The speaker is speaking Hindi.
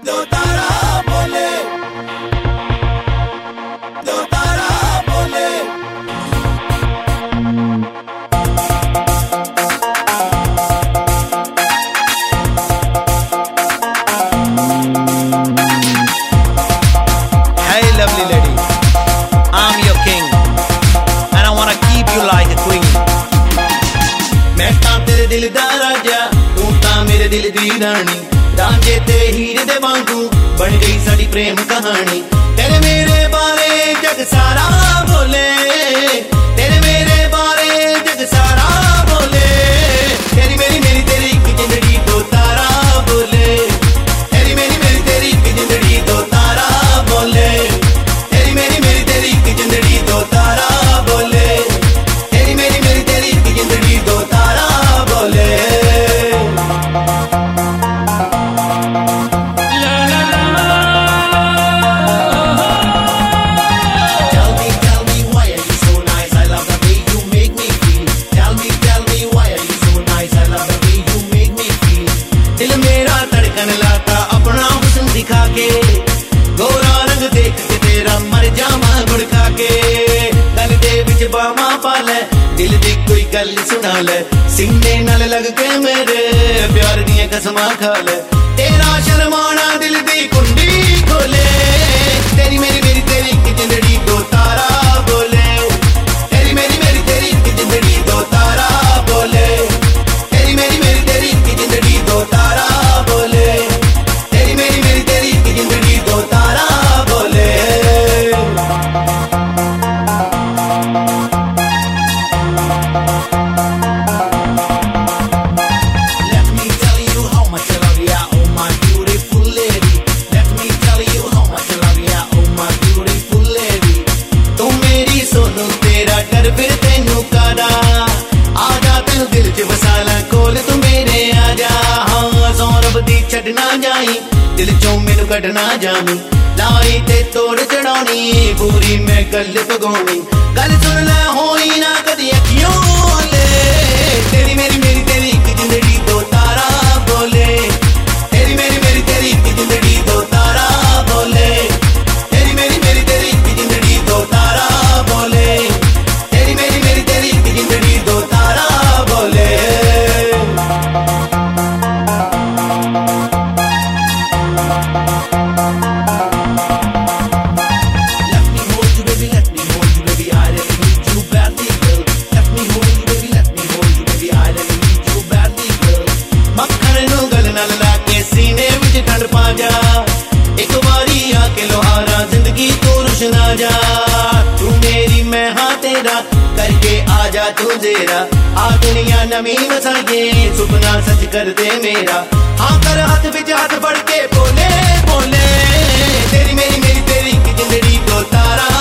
दो तारा बोले, दो तारा बोले। Hey lovely lady, I'm your king and I wanna keep you like a queen. मैं तां तेरे दिल दा राजा, तू तां मेरे दिल दी रानी। रांझे ते हीरे दे वांगू बन गई साडी प्रेम कहानी। तेरे मेरे बारे जग सारा बोले, तेरे मेरे बारे जग सारा बोले। तेरी मेरी मेरी तेरी एक जिंदड़ी दो तारा बोले, तेरी मेरी मेरी तेरी एक जिंदड़ी दो तारा बोले। तेरी मेरी मेरी तेरी एक जिंदड़ी दो तारा बोले, तेरी मेरी मेरी तेरी एक जिंदड़ी दो तारा बोले। दिखा के गोरा रंग देख के तेरा मर जावा गुड़का के। गल दे विच बावा पा ले, दिल दी कोई गल सुना ले। सीने नाल लग के मेरे प्यार दियां कसमां खा ले। तेरा शर्माना दिल दी कुंडी खोले, तेरी मेरी मेरी तेरी की जिंदड़ी दो तारा बोले। तेरी मेरी मेरी तेरी की जिंदड़ी दो तारा बोले, तेरी मेरी मेरी तेरी की जिंदड़ी दो तारा बोले। जिंदगी दो तारा बोले। Let me tell you how much I love ya, oh my beautiful lady. Let me tell you how much I love ya, oh my beautiful lady. तू मेरी सोनू तेरा डर फिर तेनू कादा, आजा तेनू दिल च वसाला कोल तू मेरे आजा। हाँ सौरभ दी छड्डना जाई, दिल चों मैनू कढना जावी। लाई ते तोड़ चढ़ानी, पूरी मैं गल पगाउणी। गल सुन लै होई ना कदी अखियों ले, तेरी मेरी मेरी तेरी की जिंदड़ी दो तारा बोले। तेरी मेरी मेरी तेरी की जिंदड़ी दो तारा बोले, तेरी मेरी मेरी तेरी की जिंदड़ी दो तारा बोले। तेरी मेरी मेरी तेरी की जिंदड़ी दो तारा बोले। सीने विच ठंड पा जा, एक बारी आके लोहारा जिंदगी तू रुशना जा। तू मेरी मैं हाँ तेरा करके आजा तू जेरा। आ दुनिया नवी वसाइए, सुपना सच कर दे मेरा। हाँ कर हाथ विच हाथ फड़ के बोले बोले, तेरी मेरी मेरी तेरी की जिंदड़ी दो तारा